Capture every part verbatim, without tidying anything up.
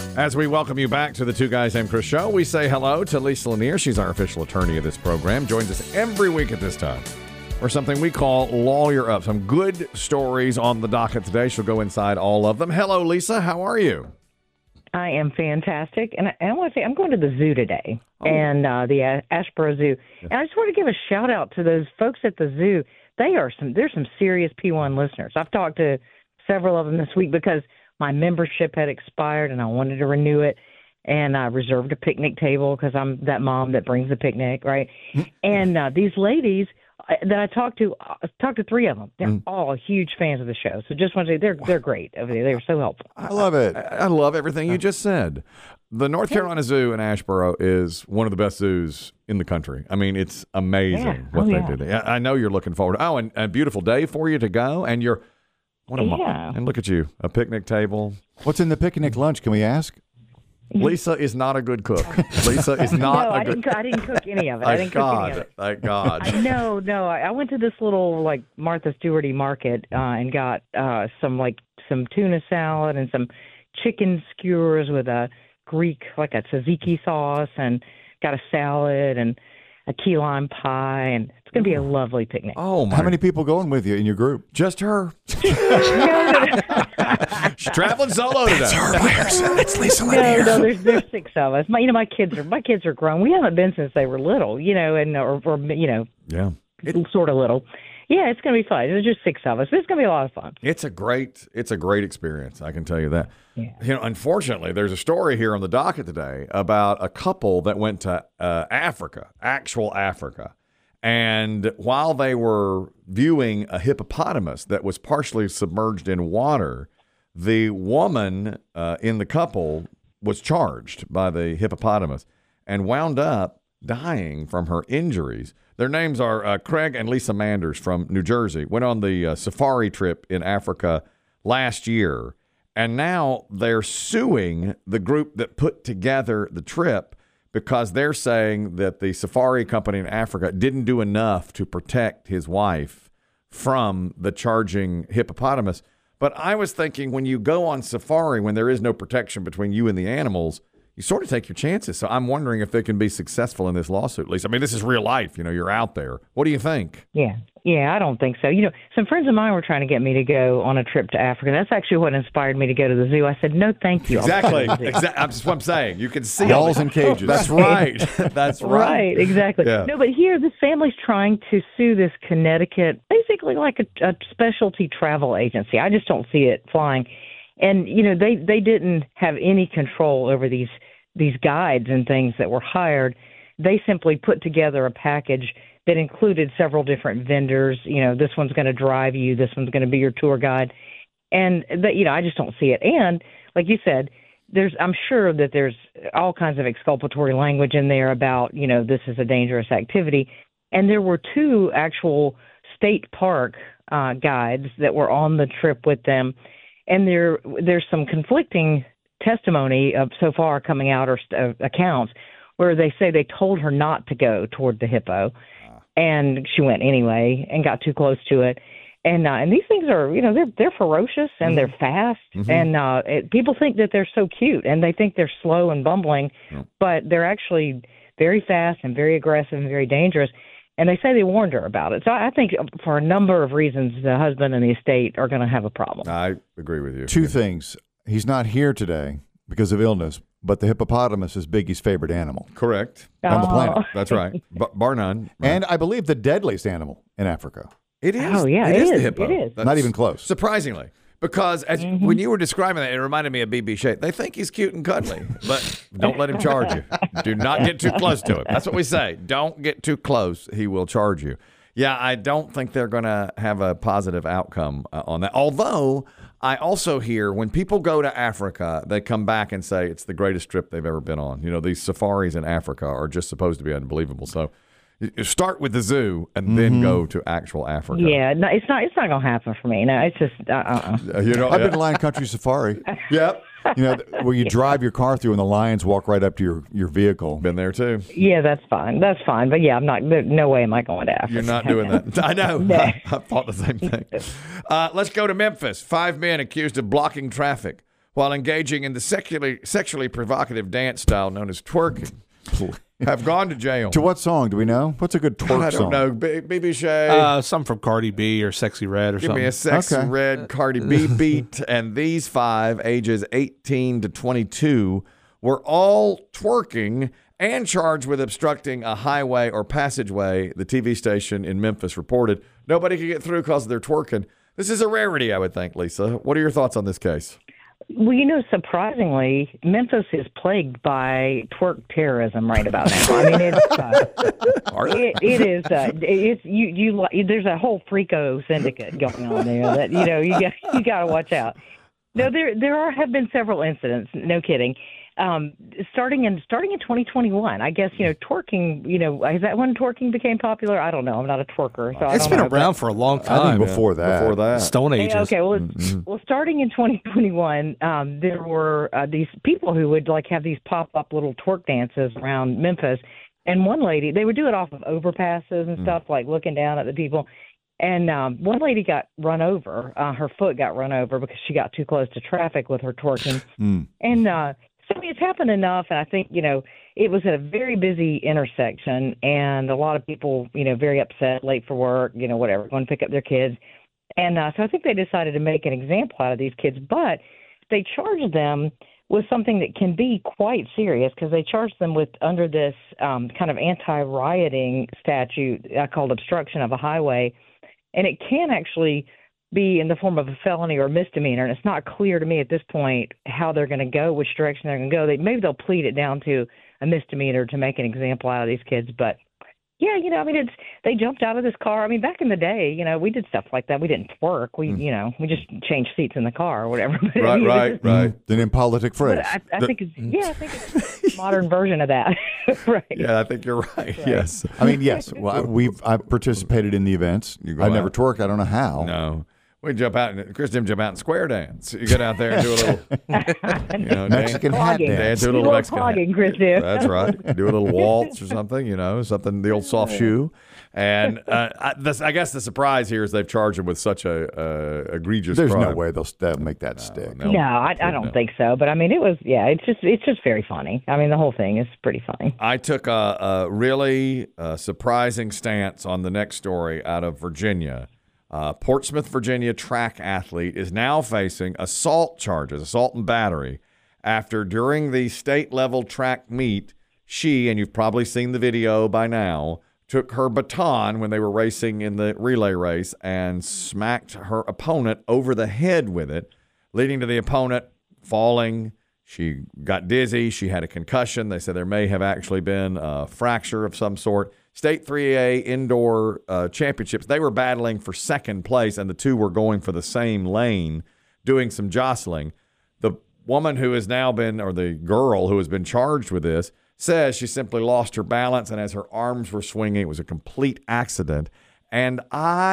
As we welcome you back to the Two Guys Named Chris show, we say hello to Lisa Lanier. She's our official attorney of this program. Joins us every week at this time for something we call Lawyer Up. Some good stories on the docket today. She'll go inside all of them. Hello, Lisa. How are you? I am fantastic. And I, and I want to say I'm going to the zoo today, oh. and uh, the Asheboro Zoo. Yeah. And I just want to give a shout out to those folks at the zoo. They are some, they're some serious P one listeners. I've talked to several of them this week because my membership had expired and I wanted to renew it. And I reserved a picnic table because I'm that mom that brings the picnic, right? And uh, these ladies that I talked to, I talked to three of them. They're mm. all huge fans of the show. So just want to say they're they're great over there. They're so helpful. I love it. I, I love everything you just said. The North Carolina Zoo in Asheboro is one of the best zoos in the country. I mean, it's amazing yeah. what oh, they yeah. do. I know you're looking forward. Oh, and a beautiful day for you to go. And you're what a yeah. And look at you, a picnic table. What's in the picnic lunch? Can we ask? Lisa is not a good cook. Lisa is not no, a I good didn't, I didn't cook any of it. Thank I didn't God. cook any of it. Thank God. I, no, no. I, I went to this little like Martha Stewarty market uh, and got uh, some like some tuna salad and some chicken skewers with a Greek like a tzatziki sauce, and got a salad and a key lime pie, and it's going to be a lovely picnic. Oh my! How many people going with you in your group? Just her. She's traveling solo today. That's her by herself. It's Lisa No, Lanier. no, there's there's six of us. My, you know, my kids are my kids are grown. We haven't been since they were little, you know, and or, or you know, yeah, sort of little. Yeah, it's going to be fun. There's just six of us. It's going to be a lot of fun. It's a great, it's a great experience. I can tell you that. Yeah. You know, unfortunately, there's a story here on the docket today about a couple that went to uh, Africa, actual Africa, and while they were viewing a hippopotamus that was partially submerged in water, the woman uh, in the couple was charged by the hippopotamus and wound up dying from her injuries. Their names are uh, Craig and Lisa Manders from New Jersey. Went on the uh, safari trip in Africa last year, and now they're suing the group that put together the trip because they're saying that the safari company in Africa didn't do enough to protect his wife from the charging hippopotamus. But I was thinking, when you go on safari, when there is no protection between you and the animals, you sort of take your chances. So I'm wondering if they can be successful in this lawsuit, Lisa. I mean, this is real life. You know, you're out there. What do you think? Yeah. Yeah, I don't think so. You know, some friends of mine were trying to get me to go on a trip to Africa. That's actually what inspired me to go to the zoo. I said, no, thank you. Exactly. exactly. That's what I'm saying. You can see dolls in cages. That's right. That's right. Right, exactly. Yeah. No, but here, this family's trying to sue this Connecticut, basically like a, a specialty travel agency. I just don't see it flying. And, you know, they, they didn't have any control over these these guides and things that were hired. They simply put together a package that included several different vendors. You know, this one's going to drive you, this one's going to be your tour guide. And, that, you know, I just don't see it. And like you said, there's, I'm sure that there's all kinds of exculpatory language in there about, you know, this is a dangerous activity. And there were two actual state park uh, guides that were on the trip with them. And there, there's some conflicting testimony of so far coming out, or uh, accounts where they say they told her not to go toward the hippo, and she went anyway and got too close to it. And uh, and these things are, you know, they're they're ferocious and mm-hmm. they're fast, mm-hmm. and uh, it, people think that they're so cute and they think they're slow and bumbling, mm. but they're actually very fast and very aggressive and very dangerous. And they say they warned her about it. So I think for a number of reasons, the husband and the estate are going to have a problem. I agree with you. Two yeah. things. He's not here today because of illness, but the hippopotamus is Biggie's favorite animal. Correct. On the planet. That's right. B- bar none. Right. And I believe the deadliest animal in Africa. It is. Oh, yeah, it, it is, is the hippo. It is. That's not even close. Surprisingly. Because as, mm-hmm. when you were describing that, it reminded me of B B Shea. They think he's cute and cuddly, but don't let him charge you. Do not get too close to him. That's what we say. Don't get too close. He will charge you. Yeah, I don't think they're going to have a positive outcome uh, on that. Although I also hear when people go to Africa, they come back and say it's the greatest trip they've ever been on. You know, these safaris in Africa are just supposed to be unbelievable. So you start with the zoo and mm-hmm. then go to actual Africa. Yeah, no, it's not. It's not going to happen for me. No, it's just. Uh, uh-uh. You know, I've been to Lion Country Safari. Yep. You know, where you drive your car through and the lions walk right up to your, your vehicle. Been there too. Yeah, that's fine. That's fine. But yeah, I'm not. No way am I going to Africa. You're not doing that. I know. No. I, I thought the same thing. Uh, let's go to Memphis. Five men accused of blocking traffic while engaging in the sexually, sexually provocative dance style known as twerking, have gone to jail. To what song? Do we know? What's a good twerk I don't song? know. B- BB Shay. Uh, some from Cardi B or Sexy Red or Give something. me a sexy Okay. red Cardi B beat. And these five, ages eighteen to twenty-two, were all twerking and charged with obstructing a highway or passageway, the T V station in Memphis reported. Nobody could get through because of their twerking. This is a rarity, I would think, Lisa. What are your thoughts on this case? Well, you know, surprisingly, Memphis is plagued by twerk terrorism right about now. I mean, it's uh, it, it is uh, it's you you there's a whole Freako syndicate going on there that you know you got you got to watch out. No, there there are have been several incidents. No kidding. Um, starting in starting in twenty twenty-one, I guess you know twerking. You know, is that when twerking became popular? I don't know. I'm not a twerker, so I It's don't been know, around but- for a long I time. think before that. Before that. Stone Ages. Yeah, okay, well, it's, well, starting in twenty twenty-one, um, there were uh, these people who would like have these pop-up little twerk dances around Memphis, and one lady, they would do it off of overpasses and stuff, like looking down at the people. And um, one lady got run over. Uh, her foot got run over because she got too close to traffic with her twerking. Mm. And uh, so I mean, it's happened enough, and I think, you know, it was at a very busy intersection, and a lot of people, you know, very upset, late for work, you know, whatever, going to pick up their kids. And uh, so I think they decided to make an example out of these kids, but they charged them with something that can be quite serious because they charged them with under this um, kind of anti-rioting statute uh, called obstruction of a highway, and it can actually be in the form of a felony or misdemeanor, and it's not clear to me at this point how they're going to go, which direction they're going to go. They, maybe they'll plead it down to a misdemeanor to make an example out of these kids, but yeah, you know, I mean, it's they jumped out of this car. I mean, back in the day, you know, we did stuff like that. We didn't twerk. We, you know, we just changed seats in the car or whatever. But, I Right, mean, right, it's- right. An impolitic phrase. But I, I think it's yeah, I think it's a modern version of that, right? Yeah, I think you're right. Yes. I mean, yes. Well, I- we've I've participated in the events. You go I never out. twerk. I don't know how. No. We jump out and Chris Jim jump out and square dance. You get out there and do a little you know, Mexican dance, hat Clogging. dance. dance, do a You little love Mexican clogging, hat. Chris Jim. That's right. Do a little waltz or something, you know, something, the old soft shoe. And uh, I, this, I guess the surprise here is they've charged him with such a uh, egregious There's crime. no way they'll, they'll make that stick. no. No, I, I don't think so. But I mean, it was yeah. It's just it's just very funny. I mean, the whole thing is pretty funny. I took a, a really uh, surprising stance on the next story out of Virginia. Uh, Portsmouth, Virginia track athlete is now facing assault charges, assault and battery, after during the state level track meet, she, and you've probably seen the video by now, took her baton when they were racing in the relay race and smacked her opponent over the head with it, leading to the opponent falling. She got dizzy. She had a concussion. They said there may have actually been a fracture of some sort. State three A indoor uh, championships, they were battling for second place, and the two were going for the same lane, doing some jostling. The woman who has now been, or the girl who has been charged with this, says she simply lost her balance, and as her arms were swinging, it was a complete accident. And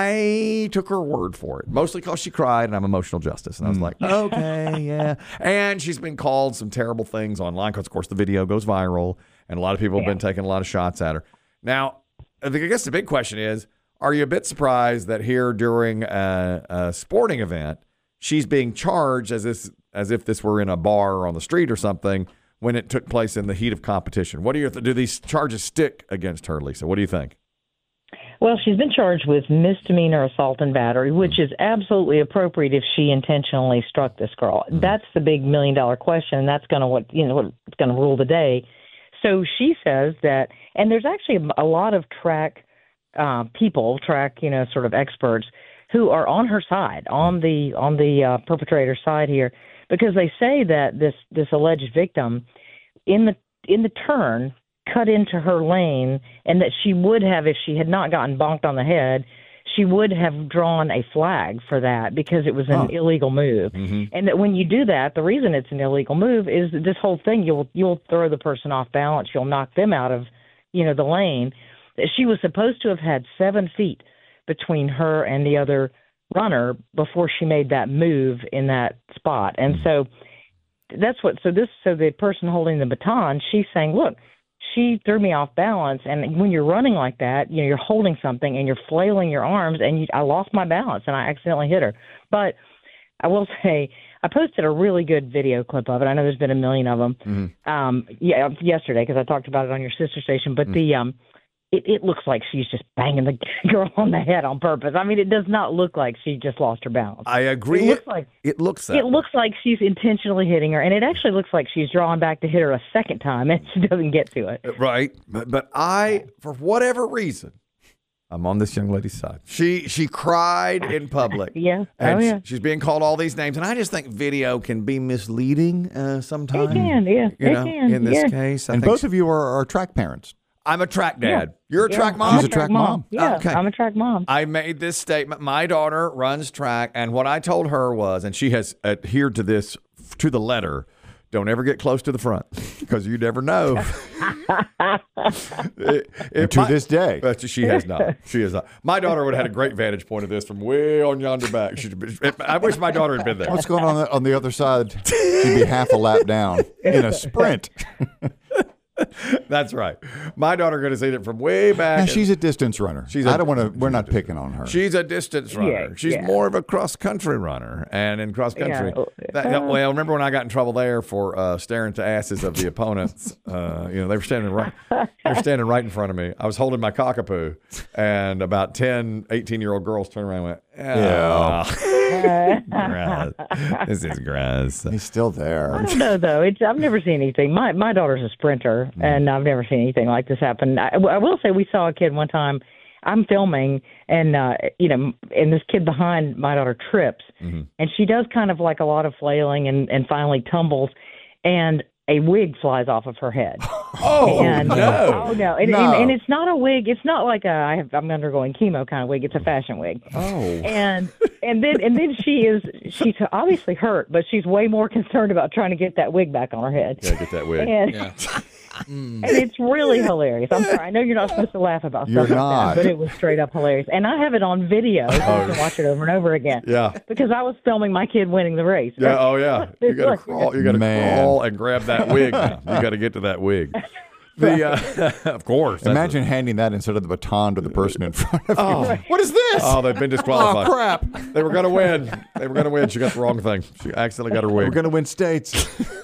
I took her word for it, mostly because she cried, and I'm emotional justice. And I was like, okay, yeah. And she's been called some terrible things online because, of course, the video goes viral, and a lot of people have been taking a lot of shots at her. Now, I think- I guess the big question is, are you a bit surprised that here during a, a sporting event, she's being charged as if, as if this were in a bar or on the street or something when it took place in the heat of competition? What do you th- do these charges stick against her, Lisa? What do you think? Well, she's been charged with misdemeanor assault and battery, which is absolutely appropriate if she intentionally struck this girl. Mm-hmm. That's the big million dollar question, and that's going to what you know what's going to rule the day. So she says that, and there's actually a lot of track uh, people, track you know sort of experts who are on her side, on the on the uh, perpetrator's side here, because they say that this this alleged victim in the in the turn cut into her lane, and that she would have, if she had not gotten bonked on the head, she would have drawn a flag for that because it was an huh. illegal move. Mm-hmm. And that when you do that, the reason it's an illegal move is that this whole thing, you'll you'll throw the person off balance, you'll knock them out of, you know, the lane. She was supposed to have had seven feet between her and the other runner before she made that move in that spot. And so that's what, so this, so the person holding the baton, she's saying, look, she threw me off balance, and when you're running like that, you know, you're holding something and you're flailing your arms, and you, I lost my balance and I accidentally hit her. But I will say, I posted a really good video clip of it. I know there's been a million of them. Mm-hmm. Um, yeah, yesterday because I talked about it on your sister station. But mm-hmm. the um, it, it looks like she's just banging the girl on the head on purpose. I mean, it does not look like she just lost her balance. I agree. It looks like it looks. That it way. looks like she's intentionally hitting her, and it actually looks like she's drawing back to hit her a second time, and she doesn't get to it. Right, but but I, for whatever reason, I'm on this young lady's side. She she cried in public. Yeah. And oh, yeah. she's being called all these names. And I just think video can be misleading uh, sometimes. It can, yeah. You it know, can. in this yeah. case. I and think both she, of you are, are track parents. I'm a track dad. Yeah. You're a yeah. track mom? She's a track mom. Yeah, Okay. I'm a track mom. I made this statement. My daughter runs track. And what I told her was, and she has adhered to this to the letter, don't ever get close to the front because you never know. it, it to might, this day. But she has not. She has not. My daughter would have had a great vantage point of this from way on yonder back. She, I wish my daughter had been there. What's going on on the other side? She'd be half a lap down in a sprint. That's right. My daughter could have seen it from way back. Now, she's a distance runner. She's I a- don't want to. We're not picking on her. She's a distance runner. Yeah, She's yeah. more of a cross country runner. And in cross country, Yeah. that, well, remember when I got in trouble there for uh, staring to asses of the opponents? Uh, you know, they were standing right, they were standing right in front of me. I was holding my cockapoo, and about ten, eighteen year old girls turned around and went, "Yeah, gross. This is gross." He's still I there. don't know though. It's I've never seen anything. My my daughter's a sprinter, Mm. and I've never seen anything like this happen. I, I will say we saw a kid one time. I'm filming, and uh, you know, and this kid behind my daughter trips, Mm-hmm. and she does kind of like a lot of flailing, and and finally tumbles, and a wig flies off of her head. Oh and, no! Oh no! And, No. and, and it's not a wig. It's not like a I have, I'm undergoing chemo kind of wig. It's a fashion wig. Oh, And and then and then she is she's obviously hurt, but she's way more concerned about trying to get that wig back on her head. gotta get that wig. And, Yeah. and it's really hilarious. I'm sorry. I know you're not supposed to laugh about You're stuff like not. that, but it was straight up hilarious. And I have it on video, so you can watch it over and over again. Yeah. Because I was filming my kid winning the race. Yeah. Oh yeah. You gotta Look, crawl. You gotta Man. crawl and grab that wig. Now. You gotta get to that wig. The uh, of course. that's Imagine handing that instead of the baton to the person in front of you. Oh. What is this? Oh, they've been disqualified. Oh, crap. They were going to win. They were going to win. She got the wrong thing. She accidentally got her We're wig. going to win states.